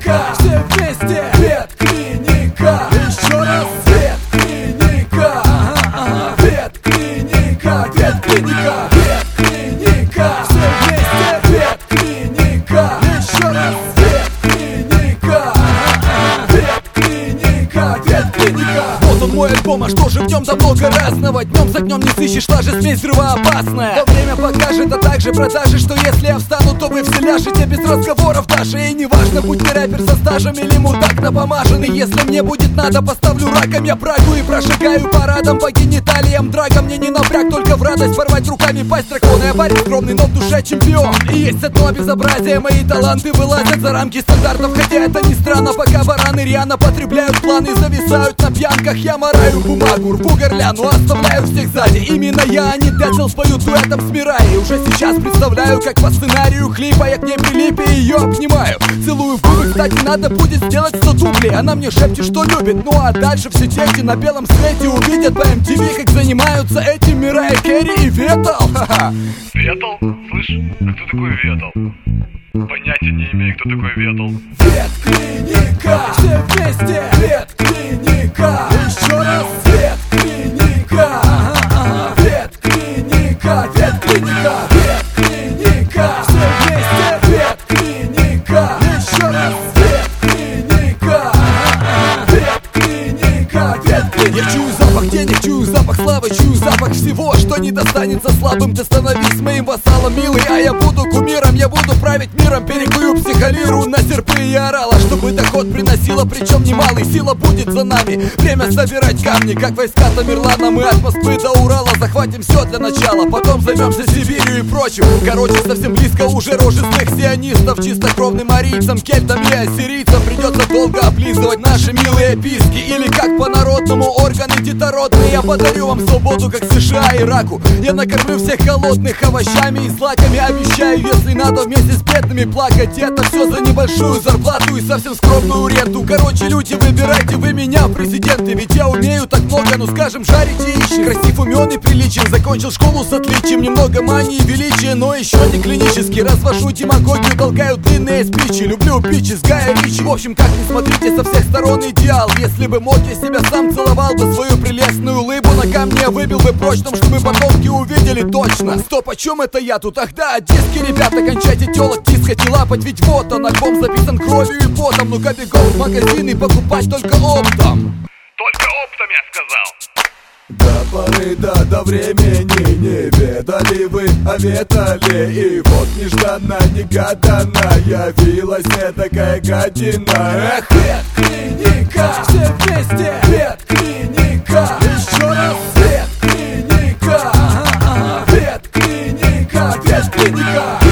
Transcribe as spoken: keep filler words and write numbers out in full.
ветклиника, все вместе, ветклиника, еще раз, ветклиника, ага, ага, ветклиника, ветклиника, ветклиника, все вместе, ветклиника, еще раз, ветклиника, ага, ага, ветклиника, ветклиника. Вот он мой альбом, а что же в нем за много разного? Днем за днем не сыщешь, та же смесь взрывоопасная. Но время покажет, а также продажи, что если я встану, то вы все ляжете без разговоров даже. И неважно, будь ты рэпер со стажем или мудак напомаженный. Если мне будет надо, поставлю раком я Прагу и прошагаю парадом по гениталиям драга. Мне не напряг, только в радость порвать руками пасть дракона. Я парень скромный, но в душе чемпион. И есть одно безобразие, мои таланты вылазят за рамки стандартов. Хотя это не странно, пока бараны рьяно потребляют планы, зависают на пьянках. Я мораю бумагу, рву горляну, оставляю всех сзади. Именно я, а не Децл, спою дуэтом с Мирай. Уже сейчас представляю, как по сценарию клипа я к ней прилип и ее обнимаю. Целую в губы, кстати, надо будет сделать сто дублей. Она мне шепчет, что любит, ну а дальше все дети на белом свете увидят по эм ти ви, как занимаются этим Мирай, Керри и Ветал. Ветал? Слышь, а кто такой Ветал? Понятия не имею, кто такой Ветал. Ветклиника, все вместе, ветклиника, еще раз, ветклиника, ага, ага, ветклиника, ветклиника, ветклиника, все вместе, ветклиника, еще раз, ветклиника, ага, ага, ветклиника, ветклиника. Я чую запах денег, чую запах славы, чую запах всего, что не достанется слабым. Ты становись моим вассалом, милый, а я буду кумиром. Я буду править миром, перекую психолиру на серпы и орала, чтобы доход приносила, причем немалый. Сила будет за нами, время собирать камни, как войска Тамерлана. Мы от Москвы до Урала захватим все для начала, потом займемся Сибирью и прочим. Короче, совсем близко уже рожи злых сионистов. Чистокровным арийцам, кельтам и ассирийцам придется долго облизывать наши милые писки. Или как по-народному органы детородные. Я подарю вам свободу, как США и Ираку. Я накормлю всех голодных овощами и злаками. Обещаю, если надо вместе с бедными плакать. Это все за небольшую зарплату и совсем скромную ренту. Короче, люди, выбирайте вы меня в президенты. Ведь я умею так много, ну скажем, жарить яични. Красив, умен и приличен, закончил школу с отличием. Немного мании и величия, но еще не клинически. Развожу демагогию, толкаю длинные спичи. Люблю бичи с Гая Ричи. В общем, как ни смотрите, со всех сторон идеал. Если бы мог, я себя сам целовал бы свою прелестную улыбку на камне, выбил бы прочным, чтобы потомки увидели точно. Стоп, о чем это я тут? Ах да, диски, ребята, кончайте телок тискать и лапать. Ведь вот он, альбом записан кровью и потом. Ну-ка бегом в магазин и покупать только оптом. Только оптом, я сказал. До поры до, до времени не ведали вы о Ветале. И вот нежданно-негаданно явилась мне такая гадина. Эх, ветклиника, все вместе, ветклиника, еще раз, ветклиника, ага, ага, ветклиника, ветклиника.